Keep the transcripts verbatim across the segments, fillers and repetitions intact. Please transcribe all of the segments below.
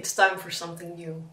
It's time for something new.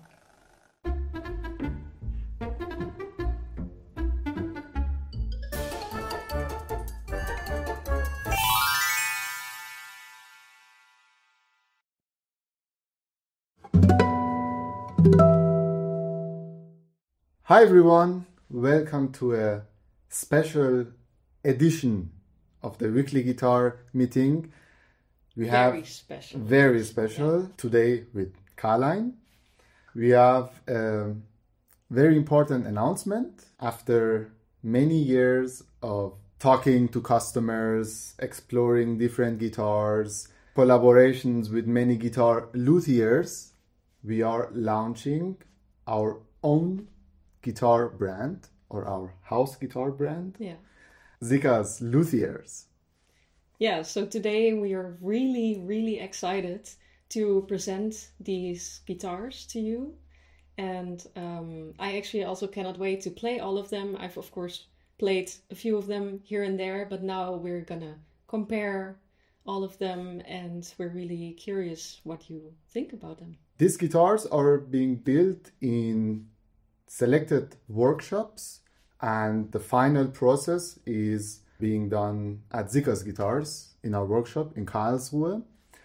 Hi everyone, welcome to a special edition of the weekly guitar meeting. We have Very special. Very special. Yeah. Today with Caroline. We have a very important announcement. After many years of talking to customers, exploring different guitars, collaborations with many guitar luthiers, we are launching our own guitar brand, or our house guitar brand. Yeah. Zika's Luthiers. Yeah, so today we are really, really excited to present these guitars to you. And um, I actually also cannot wait to play all of them. I've, of course, played a few of them here and there, but now we're gonna compare all of them, and we're really curious what you think about them. These guitars are being built in selected workshops, and the final process is being done at Zika's Guitars in our workshop in Karlsruhe.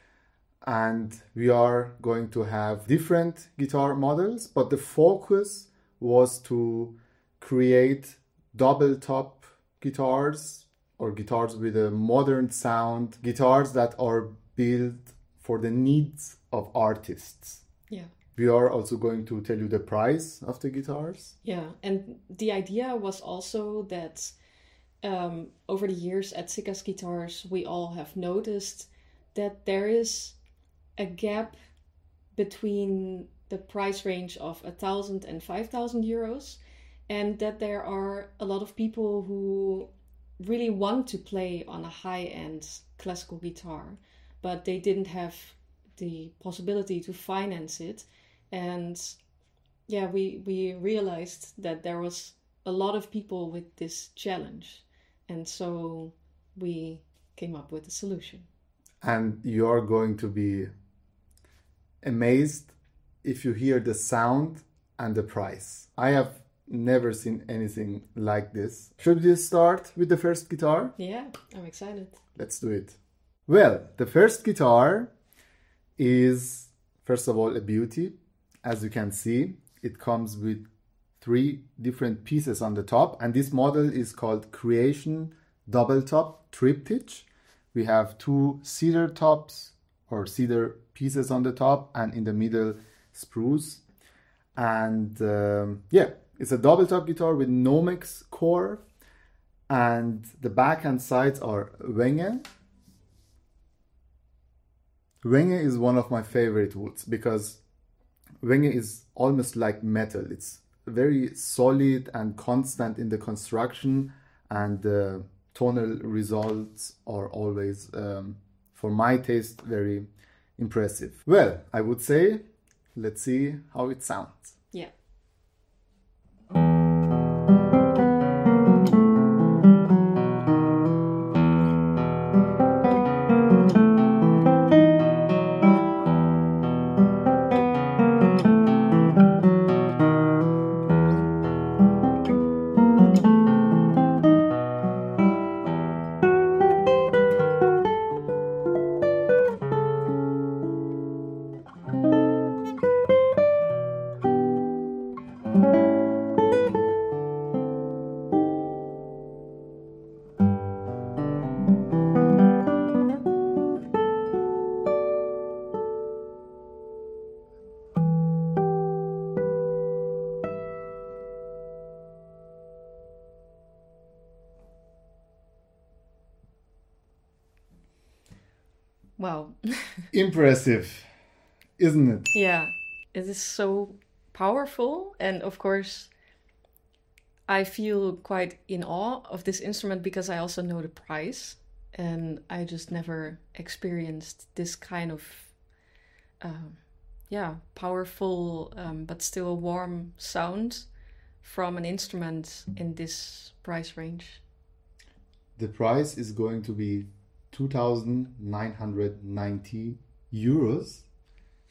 And we are going to have different guitar models, but the focus was to create double top guitars, or guitars with a modern sound, guitars that are built for the needs of artists. Yeah. We are also going to tell you the price of the guitars. Yeah, and the idea was also that um, over the years at Zika's Guitars, we all have noticed that there is a gap between the price range of one thousand and five thousand euros, and that there are a lot of people who really want to play on a high-end classical guitar, but they didn't have the possibility to finance it. And yeah, we, we realized that there was a lot of people with this challenge. And so we came up with a solution. And you're going to be amazed if you hear the sound and the price. I have never seen anything like this. Should we start with the first guitar? Yeah, I'm excited. Let's do it. Well, the first guitar is, first of all, a beauty. As you can see, it comes with three different pieces on the top, and this model is called Creation Double Top Triptych. We have two cedar tops, or cedar pieces on the top, and in the middle spruce. And um, yeah, it's a double top guitar with Nomex core, and the back and sides are Wenge. Wenge is one of my favorite woods because Wenge is almost like metal. It's very solid and constant in the construction, and the tonal results are always, um, for my taste, very impressive. Well, I would say, let's see how it sounds. Yeah. Wow. Impressive, isn't it? Yeah, it is so powerful. And of course, I feel quite in awe of this instrument because I also know the price. And I just never experienced this kind of, uh, yeah, powerful um, but still warm sound from an instrument in this price range. The price is going to be two thousand nine hundred ninety euros.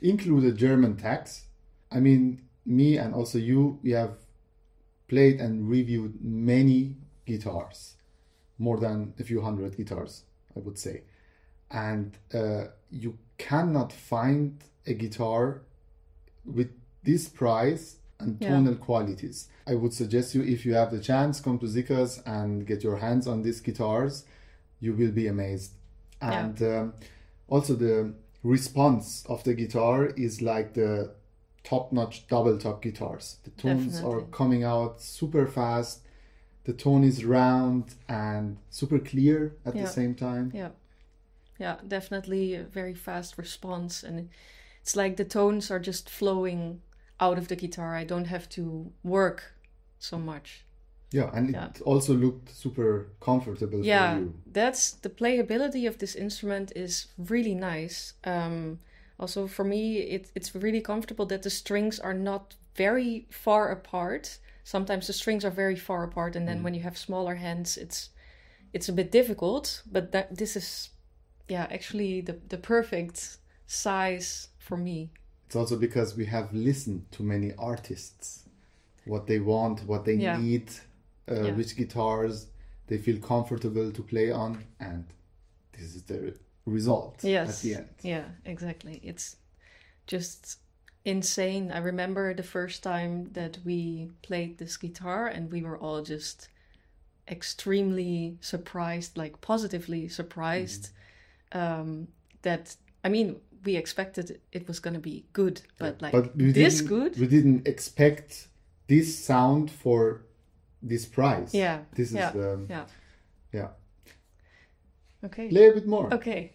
included German tags. I mean, me and also you, we have played and reviewed many guitars, more than a few hundred guitars, I would say. And uh, you cannot find a guitar with this price and Yeah. tonal qualities. I would suggest you, if you have the chance, come to Zikas and get your hands on these guitars. You will be amazed. Yeah. And um, also the response of the guitar is like the top-notch double top guitars. The tones are Definitely. coming out super fast. The tone is round and super clear at Yeah. the same time. Yeah. Yeah, definitely a very fast response. And it's like the tones are just flowing out of the guitar. I don't have to work so much. Yeah, and it Yeah. also looked super comfortable Yeah, for you. that's the playability of this instrument is really nice. Um, also for me, it, it's really comfortable that the strings are not very far apart. Sometimes the strings are very far apart, and then when you have smaller hands, it's it's a bit difficult. But that this is, yeah, actually the the perfect size for me. It's also because we have listened to many artists, what they want, what they Yeah. need, uh, Yeah. which guitars they feel comfortable to play on, and this is the result Yes. at the end. Yeah, exactly. It's just insane. I remember the first time that we played this guitar and we were all just extremely surprised, like positively surprised. Um, that, I mean, we expected it was going to be good, but like But we this didn't- good? We didn't expect this sound for this price. Yeah. This is yeah. the Yeah. yeah. Okay. Play a bit more. Okay.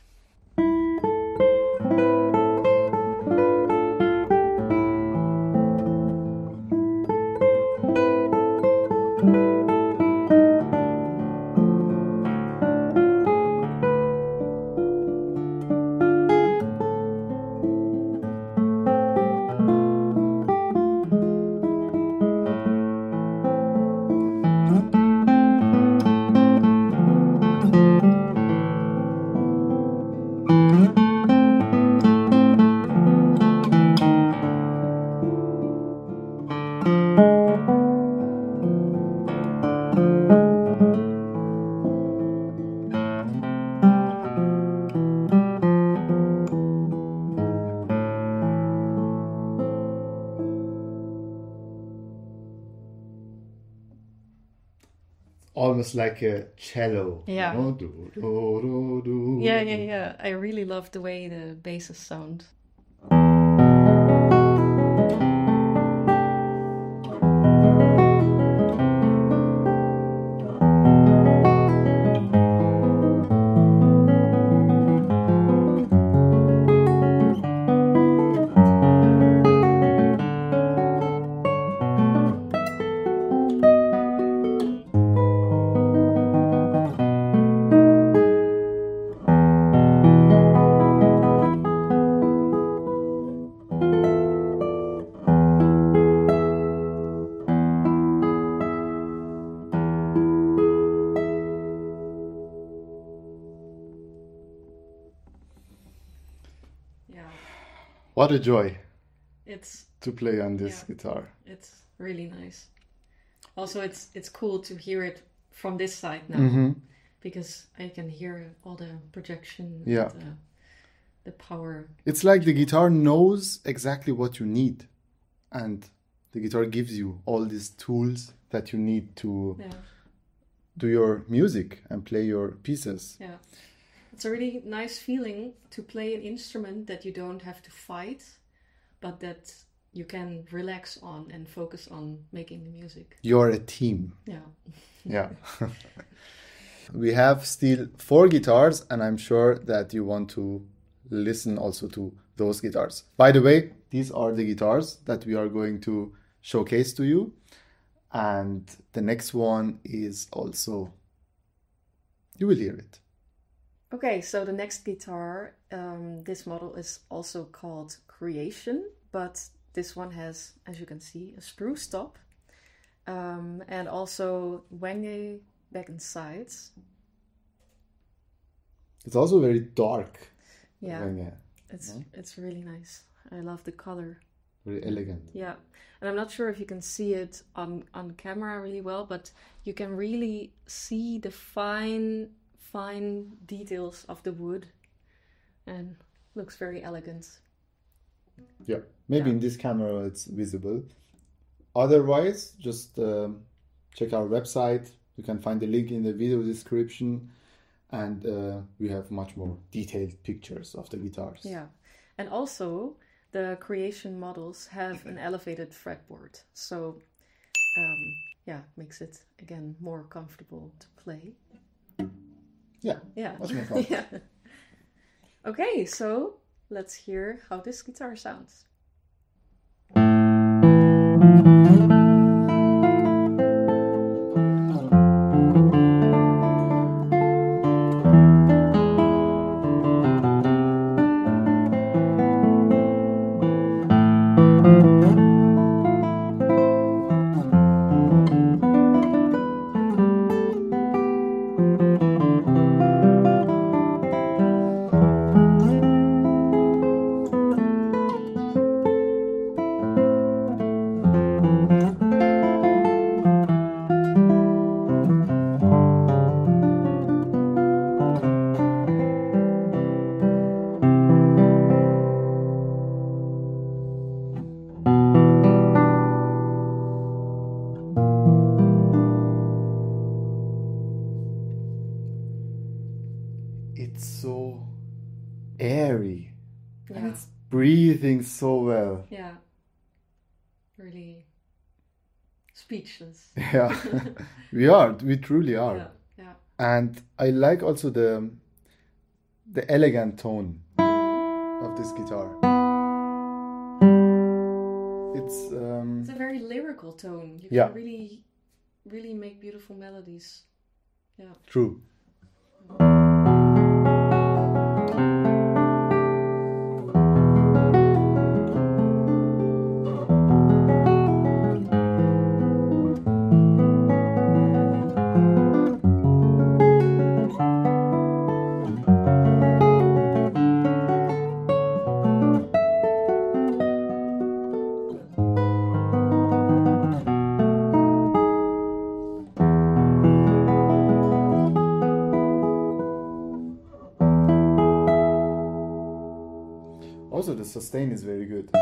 Almost like a cello. you Yeah. know? Do, do, do, do. Yeah, yeah, yeah. I really love the way the basses sound. Yeah. What a joy It's to play on this Yeah. guitar. it's really nice. Also, it's it's cool to hear it from this side now Mm-hmm. because I can hear all the projection, Yeah. and the, the power. It's like the guitar knows exactly what you need, and the guitar gives you all these tools that you need to Yeah, do your music and play your pieces. yeah. It's a really nice feeling to play an instrument that you don't have to fight, but that you can relax on and focus on making the music. You're a team. Yeah. Yeah. We have still four guitars, and I'm sure that you want to listen also to those guitars. By the way, these are the guitars that we are going to showcase to you. And the next one is also, you will hear it. Okay, so the next guitar, um, this model is also called Creation, but this one has, as you can see, a spruce top, um, and also Wenge back and sides. It's also very dark. Yeah, Wenge. It's No? it's really nice. I love the color. Very elegant. Yeah, and I'm not sure if you can see it on on camera really well, but you can really see the fine fine details of the wood, and looks very elegant. Yeah, maybe Yeah. in this camera it's visible. Otherwise, just um, check our website. You can find the link in the video description, and uh, we have much more detailed pictures of the guitars. Yeah, and also the creation models have an elevated fretboard, so um, yeah, makes it again more comfortable to play. Yeah, Yeah, much more comfortable. yeah. Okay, so let's hear how this guitar sounds. It's so airy, and Yeah, it's breathing so well. yeah, really speechless. Yeah, we are. We truly are. Yeah, yeah. And I like also the the elegant tone of this guitar. It's um It's a very lyrical tone. You Yeah. can really, really make beautiful melodies. Yeah. true. Also, the sustain is very good.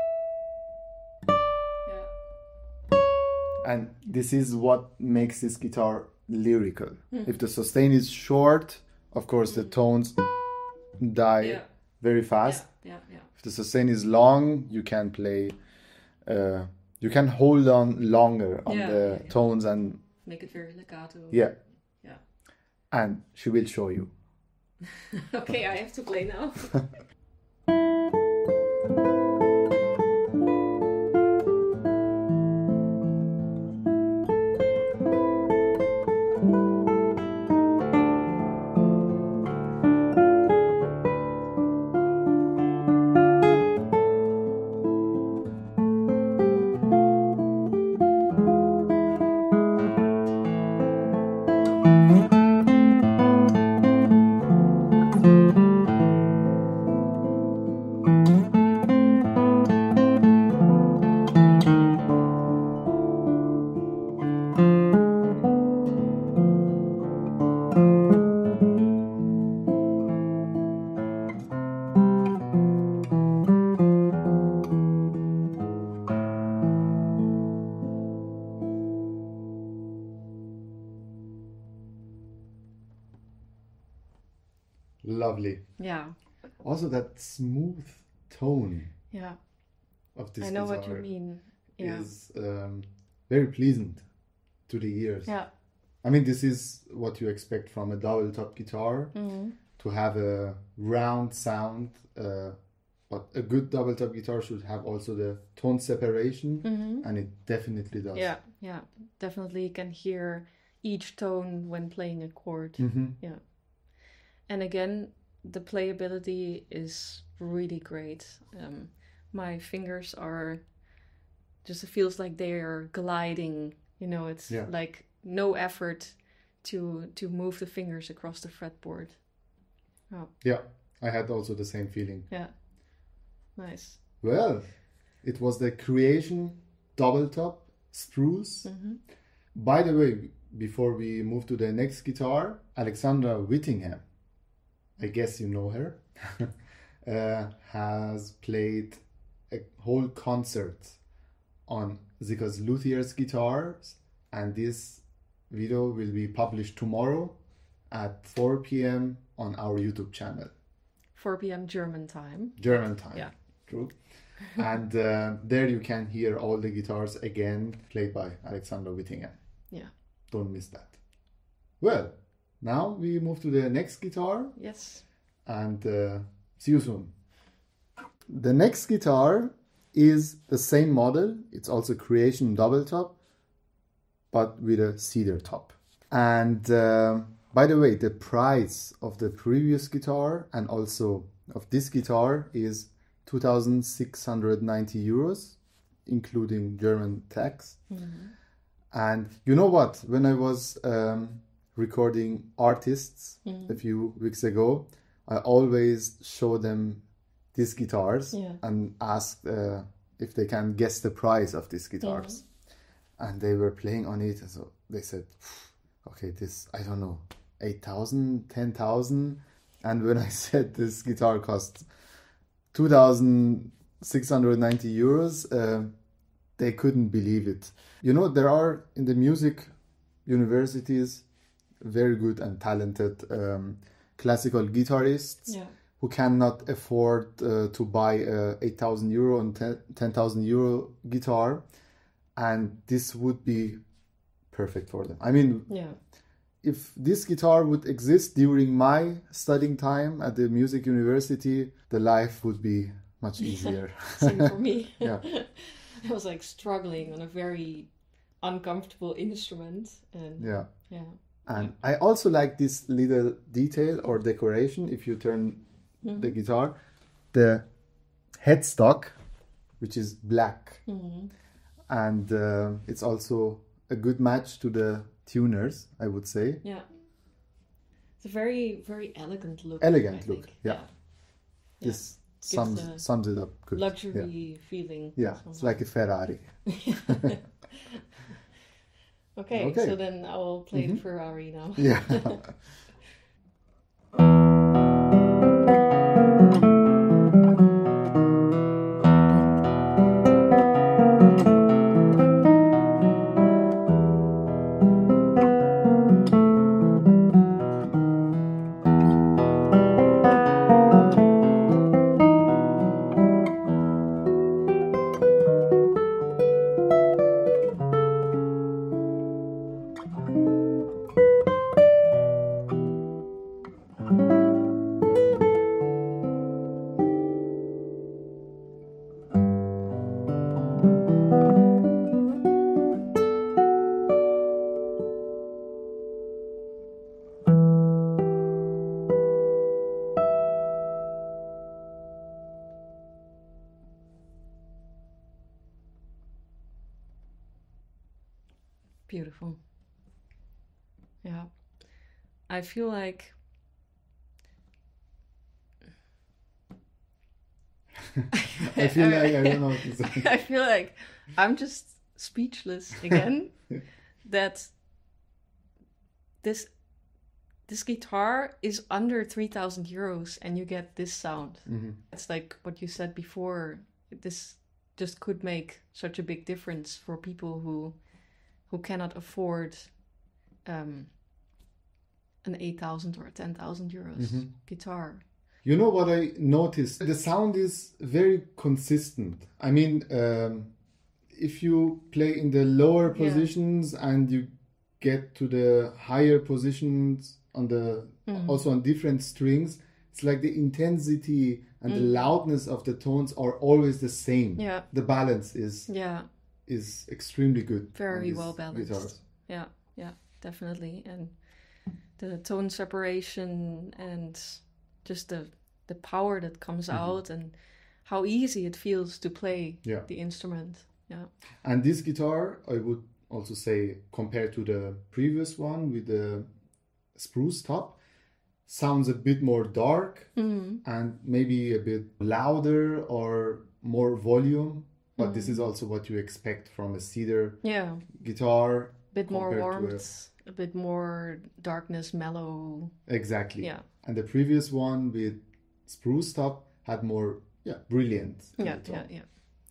Yeah. And this is what makes this guitar lyrical. If the sustain is short, of course the tones die Yeah. very fast. Yeah, yeah, yeah. If the sustain is long, you can play, uh, you can hold on longer on Yeah, the yeah, yeah. tones, and Make it very legato. yeah, Yeah. and she will show you. Okay, I have to play now. Lovely. Yeah, Also, that smooth tone yeah. of this I know what you guitar mean. Yeah. is um, very pleasant to the ears. Yeah. I mean, this is what you expect from a double top guitar, Mhm. to have a round sound. Uh, but a good double top guitar should have also the tone separation, Mhm. and it definitely does. Yeah, yeah. Definitely can hear each tone when playing a chord. hmm Yeah. And again, the playability is really great. Um, my fingers are just, it feels like they are gliding. You know, it's Yeah. like no effort to to move the fingers across the fretboard. Oh, Yeah, I had also the same feeling. yeah. Nice. Well, it was the Creation double top spruce. Mm-hmm. By the way, before we move to the next guitar, Alexandra Whittingham, I guess you know her, uh, has played a whole concert on Zica's Luthier's guitars, and this video will be published tomorrow at four p.m. on our YouTube channel. four p.m. German time. German time. Yeah. True. And uh, there you can hear all the guitars again played by Alexandra Whittingham. Yeah. Don't miss that. Well, now we move to the next guitar. Yes. And uh, see you soon. The next guitar is the same model. It's also Creation double top, but with a cedar top. And uh, by the way, the price of the previous guitar and also of this guitar is two thousand six hundred ninety euros, including German tax. Mm-hmm. And you know what? When I was um, recording artists mm-hmm. a few weeks ago, I always show them these guitars yeah. and ask uh, if they can guess the price of these guitars. Mm-hmm. And they were playing on it. So they said, okay, this, I don't know, eight thousand, ten thousand. And when I said this guitar costs two thousand six hundred ninety euros, uh, they couldn't believe it. You know, there are in the music universities very good and talented um, classical guitarists yeah. who cannot afford uh, to buy a eight thousand euro and ten thousand euro guitar, and this would be perfect for them. I mean, yeah. if this guitar would exist during my studying time at the music university, the life would be much easier. Same for me. Yeah. I was like struggling on a very uncomfortable instrument, and yeah. yeah. And I also like this little detail or decoration. If you turn mm-hmm. the guitar, the headstock, which is black, mm-hmm. and uh, it's also a good match to the tuners, I would say. Yeah, it's a very very elegant look. Elegant I look, think. yeah. yeah. This sums sums it up good. Luxury yeah. feeling. Yeah, somehow. It's like a Ferrari. okay, okay, so then I will play mm-hmm. the Ferrari now. Yeah. Beautiful. Yeah. I feel like I feel like I don't know what to say. I feel like I'm just speechless again that this this guitar is under three thousand euros and you get this sound. Mm-hmm. It's like what you said before. This just could make such a big difference for people who who cannot afford um, an eight thousand or ten thousand euros mm-hmm. guitar. You know what I noticed? The sound is very consistent. I mean, um, if you play in the lower positions yeah. and you get to the higher positions on the mm. also on different strings, it's like the intensity and mm. the loudness of the tones are always the same. Yeah. The balance is yeah. is extremely good. Very well balanced. Guitars. Yeah, yeah, definitely. And the tone separation and just the the power that comes mm-hmm. out and how easy it feels to play yeah. the instrument. Yeah. And this guitar, I would also say, compared to the previous one with the spruce top, sounds a bit more dark Mm. and maybe a bit louder or more volume. But Mm. this is also what you expect from a cedar Yeah. guitar. Bit more compared to a- warmth, a bit more darkness, mellow. Exactly. Yeah. And the previous one with spruce top had more, yeah, brilliant. Yeah, undertone. yeah, yeah.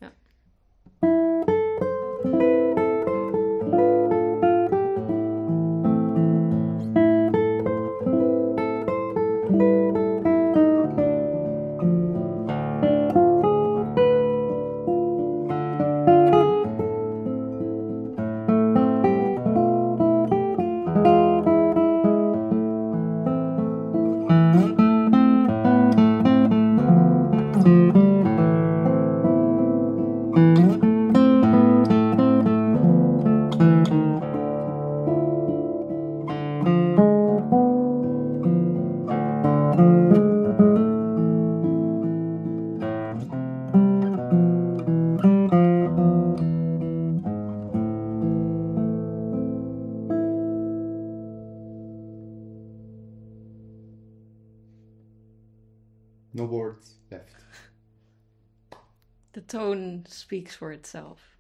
No words left. The tone speaks for itself.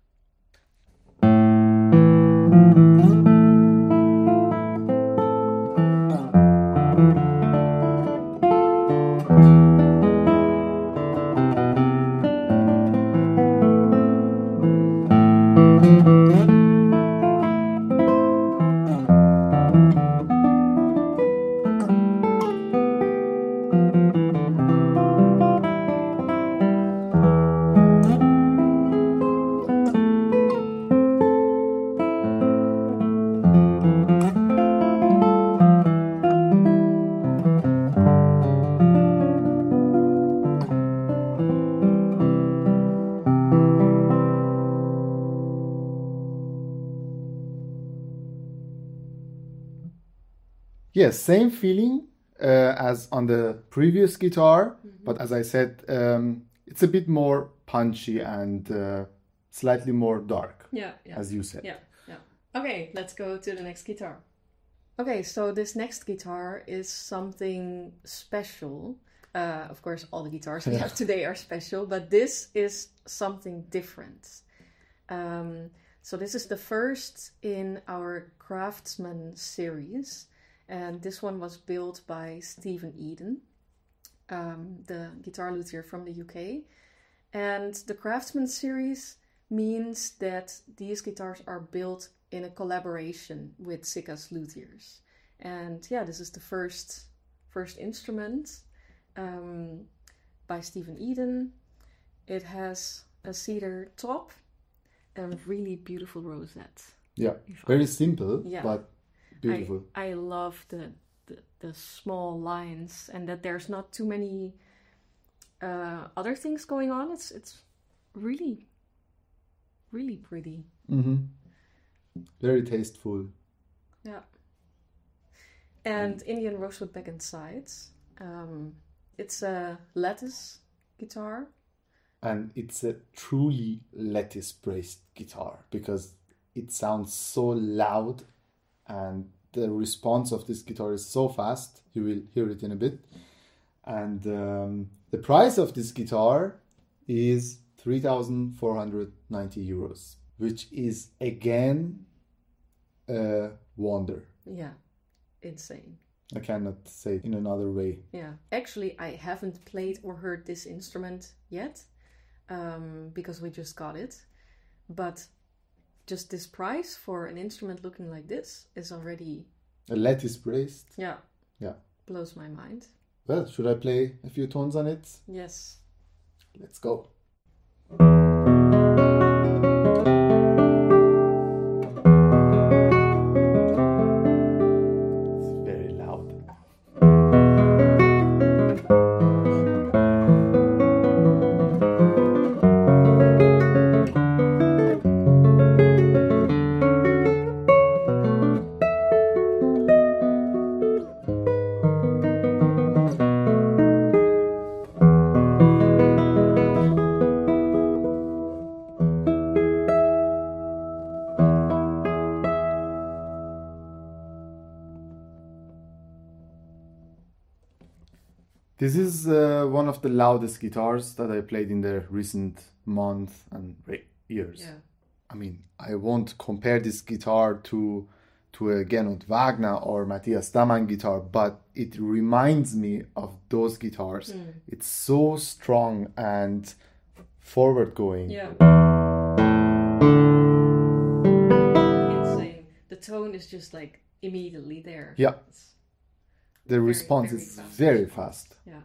Yes, same feeling uh, as on the previous guitar, but as I said, um, it's a bit more punchy and uh, slightly more dark, Yeah, yeah. as you said. Yeah, yeah. Okay, let's go to the next guitar. Okay, so this next guitar is something special. Uh, of course, all the guitars we Yeah. have today are special, but this is something different. Um, so this is the first in our Craftsman series, and this one was built by Stephen Eden, um, the guitar luthier from the U K. And the Craftsman series means that these guitars are built in a collaboration with Sika's luthiers. And yeah, this is the first first instrument um, by Stephen Eden. It has a cedar top and really beautiful rosette. Yeah, If I- very simple, Yeah. but beautiful. I, I love the, the the small lines and that there's not too many uh, other things going on. It's it's really really pretty. hmm Very tasteful. Yeah. And Indian rosewood back and sides. Um, it's a lattice guitar. And it's a truly lattice braced guitar because it sounds so loud and the response of this guitar is so fast. You will hear it in a bit. And um, the price of this guitar is three thousand four hundred ninety euros, which is again a wonder. Yeah, insane. I cannot say it in another way. Yeah, actually, I haven't played or heard this instrument yet um, because we just got it. But just this price for an instrument looking like this is already, A lattice braced. yeah, Yeah. blows my mind. Well, should I play a few tones on it? Yes. Let's go. It's very loud. This is uh, one of the loudest guitars that I played in the recent month and re- years. Yeah. I mean, I won't compare this guitar to to a Gernot Wagner or Matthias Damann guitar, but it reminds me of those guitars. Mm. It's so strong and forward going. Yeah. Insane. The tone is just like immediately there. Yeah. It's The very, response very is fast. very fast. Yeah.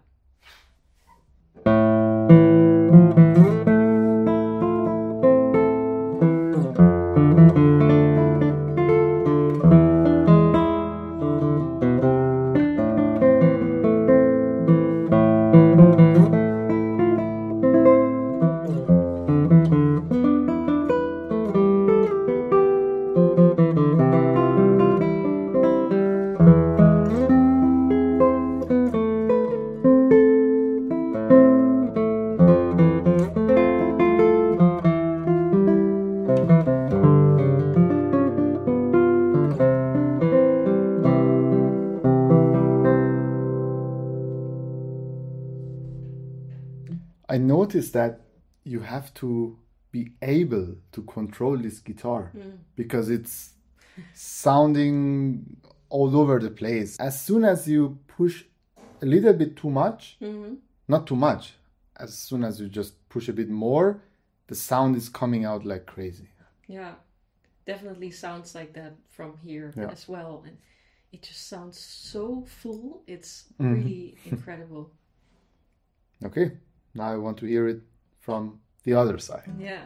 I noticed that you have to be able to control this guitar because it's sounding all over the place. As soon as you push a little bit too much, Mm-hmm. not too much, as soon as you just push a bit more, the sound is coming out like crazy. Yeah. Definitely sounds like that from here Yeah. as well. And it just sounds so full. It's Mhm. really incredible. Okay, now I want to hear it from the other side. Yeah.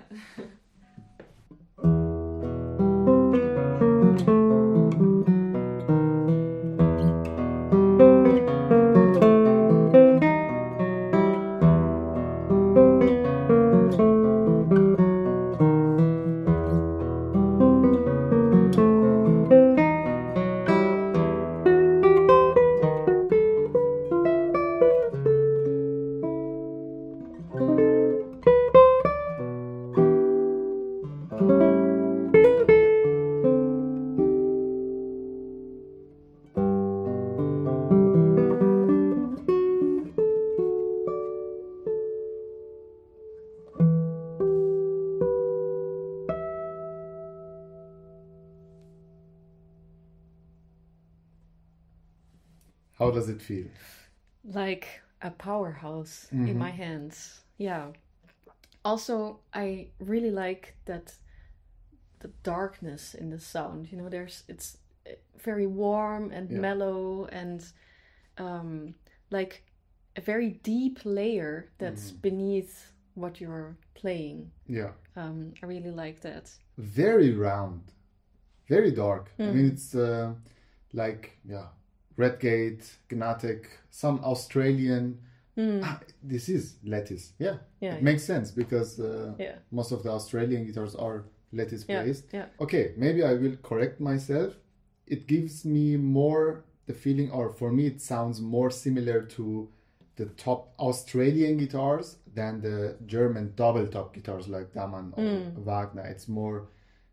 How does it feel? Like a powerhouse Mhm. in my hands. Yeah. Also, I really like that the darkness in the sound. You know, there's it's very warm and Yeah. mellow and um, like a very deep layer that's Mhm. beneath what you're playing. Yeah. Um, I really like that. Very round, very dark. I Mm. mean, it's uh, like, yeah, Redgate, Gnatek, some Australian. Mm. Ah, this is lattice. Yeah, Yeah, it makes sense because uh, yeah, most of the Australian guitars are lattice yeah, based. yeah. Okay, maybe I will correct myself. It gives me more the feeling, or for me, it sounds more similar to the top Australian guitars than the German double top guitars like Damann or Mm. Wagner. It's more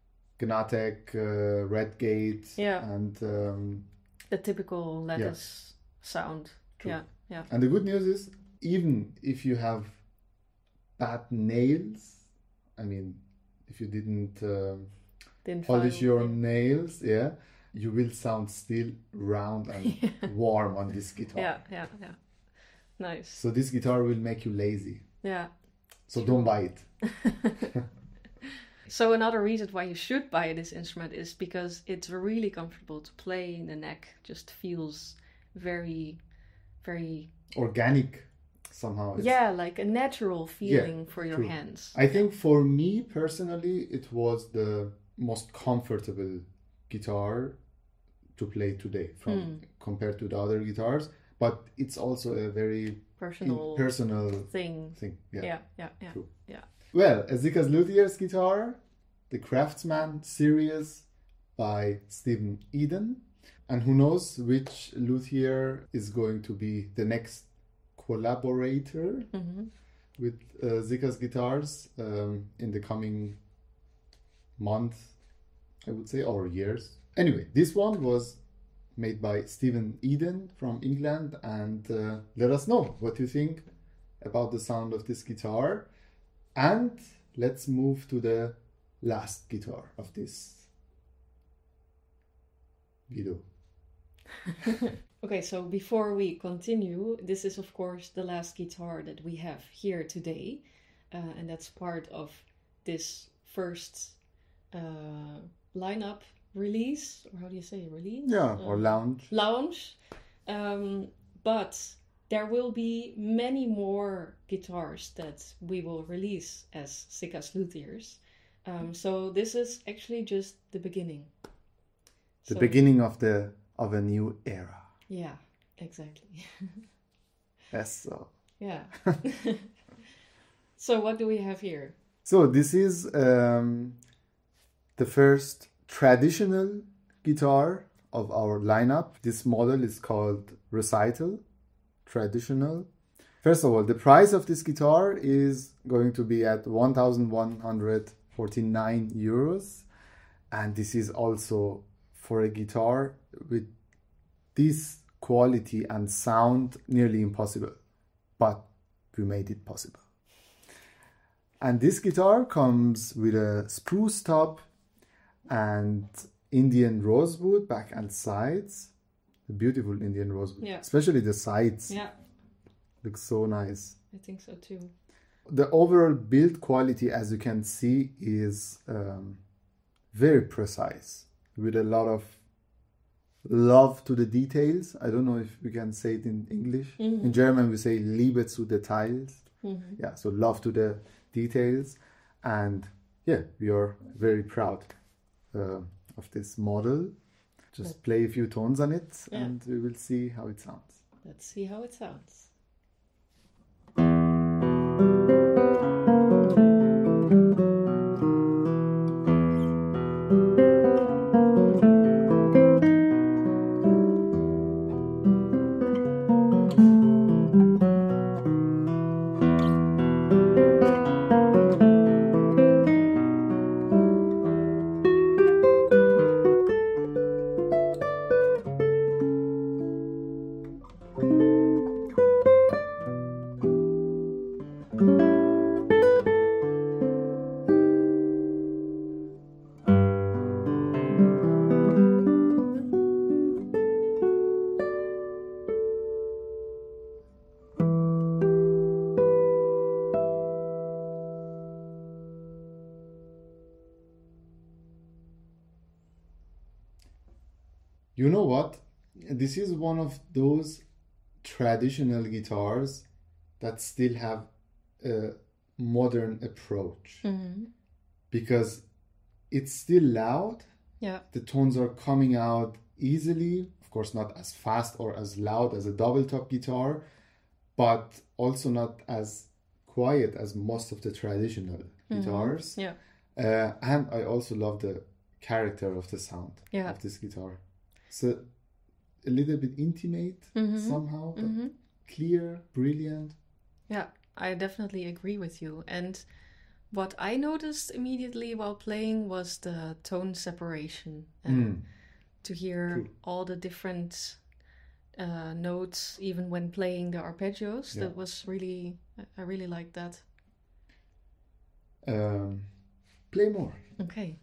Gnatek, uh, Redgate, Yeah. and um, The typical lattice sound. True. Yeah, yeah. and the good news is, even if you have bad nails, I mean, if you didn't um, Didn't polish file- your nails, yeah, you will sound still round and warm on this guitar. Yeah, yeah, yeah. Nice. So this guitar will make you lazy. Yeah. So don't buy it. So another reason why you should buy this instrument is because it's really comfortable to play. The neck just feels very, very Organic somehow. It's- yeah, like a natural feeling for your true. hands. I think for me personally, it was the most comfortable guitar to play today from Hmm. compared to the other guitars. But it's also a very Personal personal thing. thing. Yeah. Yeah, yeah, yeah, True. yeah. Well, Ezekias Luthier's guitar, the Craftsman series by Stephen Eden. And who knows which luthier is going to be the next collaborator hmm with uh, Zika's guitars um, in the coming month, I would say, or years. Anyway, this one was made by Stephen Eden from England, and uh, let us know what you think about the sound of this guitar. And let's move to the last guitar of this video. Okay, so before we continue, this is of course the last guitar that we have here today, uh, and that's part of this first uh, lineup release, or how do you say release? Yeah, uh, or lounge. Lounge. Um, but there will be many more guitars that we will release as Sicas Luthiers. Um, so this is actually just the beginning. The So, beginning of the of a new era. Yeah, exactly. Yes, so. Yeah. So what do we have here? So this is um, the first traditional guitar of our lineup. This model is called Recital Traditional. First of all, the price of this guitar is going to be at one thousand one hundred forty-nine euros. And this is also for a guitar with this quality and sound nearly impossible. But we made it possible. And this guitar comes with a spruce top and Indian rosewood back and sides. A beautiful Indian rosewood. Yeah. Especially the sides. Yeah, Looks so nice. I think so too. The overall build quality, as you can see, is um, very precise. With a lot of love to the details. I don't know if we can say it in English. Mhm. In German we say Liebe zu Details. Mhm. Yeah, so love to the details. And yeah, we are very proud uh, of this model. Just But- play a few tones on it Yeah. and we will see how it sounds. Let's see how it sounds. You know what? This is one of those traditional guitars that still have a modern approach Mm-hmm. because it's still loud. Yeah. The tones are coming out easily, of course, not as fast or as loud as a double top guitar, but also not as quiet as most of the traditional guitars. Yeah. Uh, and I also love the character of the sound Yeah. of this guitar. So a little bit intimate Mhm. somehow, but Mm-hmm. clear, brilliant. Yeah, I definitely agree with you. And what I noticed immediately while playing was the tone separation. And Mm. to hear True. all the different uh, notes, even when playing the arpeggios, Yeah. that was really, I really liked that. Um, play more. Okay.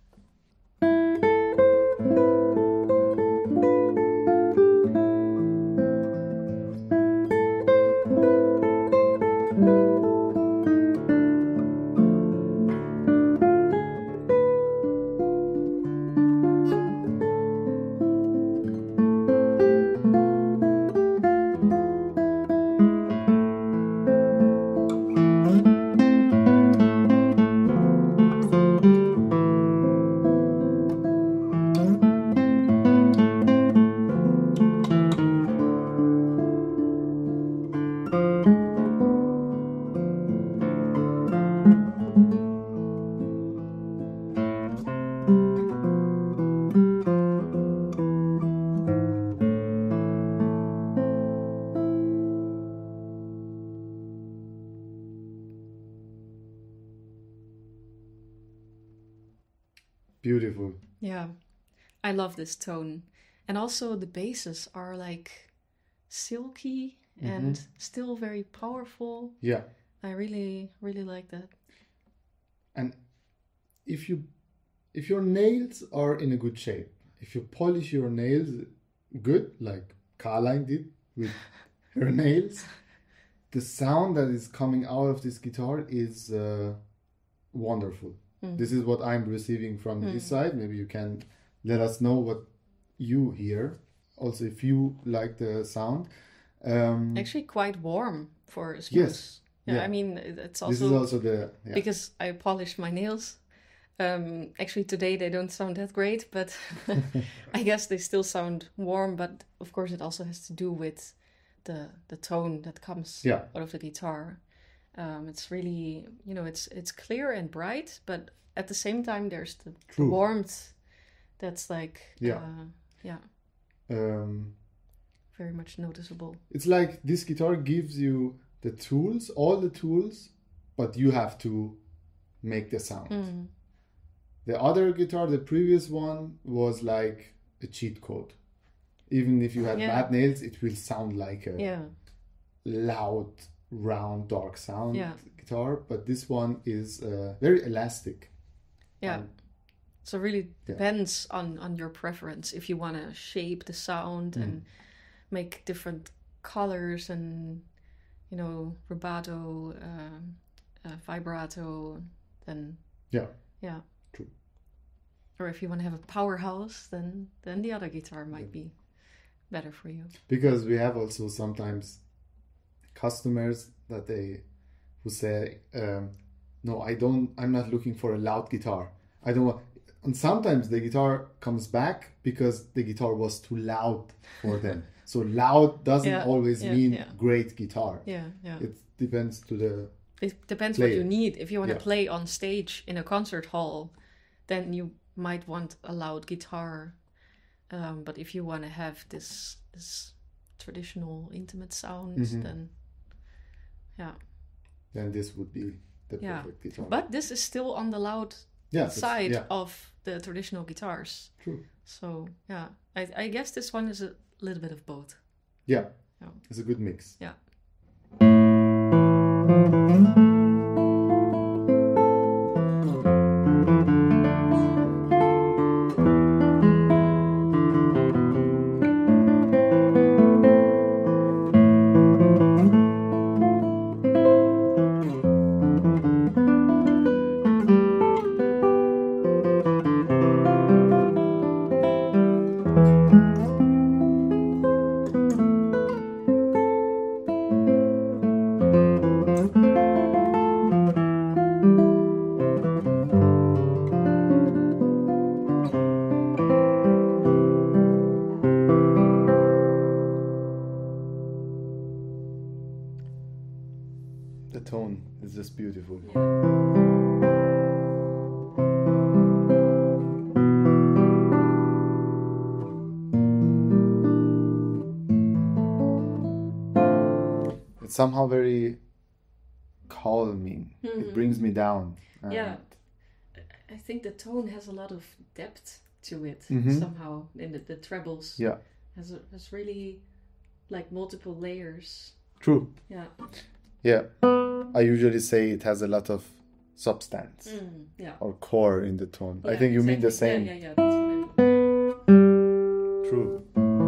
Beautiful. Yeah, I love this tone. And also the basses are like silky mm-hmm. and still very powerful. Yeah. I really, really like that. And if you if your nails are in a good shape, if you polish your nails good, like Caroline did with her nails, the sound that is coming out of this guitar is uh, wonderful. Mm. This is what I'm receiving from mm. this side. Maybe you can let us know what you hear. Also, if you like the sound. Um, Actually, quite warm for a smooth. Yes. Yeah, yeah, I mean, it's also... This is also the... Yeah. Because I polished my nails. Um, actually, today they don't sound that great, but I guess they still sound warm. But of course, it also has to do with the the tone that comes yeah. out of the guitar. Um, it's really, you know, it's it's clear and bright, but at the same time, there's the, the warmth that's like, yeah, uh, yeah, um, very much noticeable. It's like this guitar gives you the tools, all the tools, but you have to make the sound. Mm. The other guitar, the previous one, was like a cheat code. Even if you had yeah. bad nails, it will sound like a yeah. loud, round, dark sound yeah. guitar. But this one is uh, very elastic. Yeah. Um, so it really depends yeah. on, on your preference. If you want to shape the sound mm. and make different colors and, you know, rubato, uh, uh, vibrato, then... Yeah. Yeah. True. Or if you want to have a powerhouse, then then the other guitar might be better for you. Because we have also sometimes customers that they who say, um, "No, I don't. I'm not looking for a loud guitar. I don't want." And sometimes the guitar comes back because the guitar was too loud for them. So loud doesn't yeah, always yeah, mean yeah. great guitar. Yeah, yeah. It depends to the. It depends player. what you need. If you want yeah. to play on stage in a concert hall, then you might want a loud guitar. Um, but if you want to have this this traditional intimate sound, mm-hmm. then yeah. Then this would be the yeah. perfect guitar. But this is still on the loud yeah, side yeah. of the traditional guitars. True. So yeah, I, I guess this one is a little bit of both. Yeah. yeah. It's a good mix. Yeah. The tone is just beautiful. It's somehow very calming. Mm-hmm. It brings me down. And yeah, I think the tone has a lot of depth to it mm-hmm. somehow. In the, the trebles, yeah, has a, has really like multiple layers. True. Yeah. Yeah. I usually say it has a lot of substance mm, yeah. or core in the tone. Yeah, I think you exactly. mean the same. Yeah, yeah, yeah. That's what I mean. True.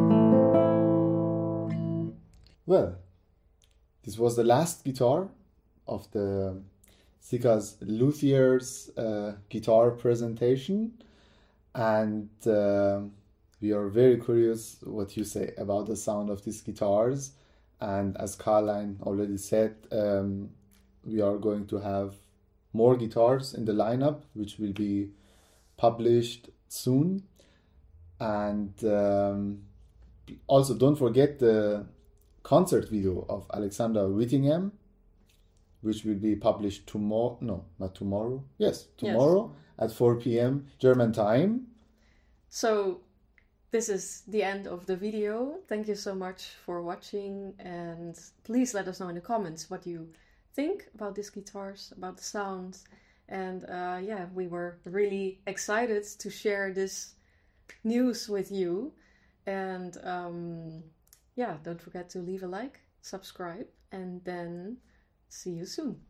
Well, this was the last guitar of the Sika's Luthier's uh, guitar presentation, and uh, we are very curious what you say about the sound of these guitars. And as Caroline already said, um, we are going to have more guitars in the lineup, which will be published soon. And um, also don't forget the concert video of Alexandra Whittingham, which will be published tomorrow. No, not tomorrow. Yes, tomorrow yes. at four p.m. German time. So this is the end of the video. Thank you so much for watching, and please let us know in the comments what you think about these guitars, about the sound. And uh, yeah, we were really excited to share this news with you. And um, yeah, don't forget to leave a like, subscribe, and then see you soon.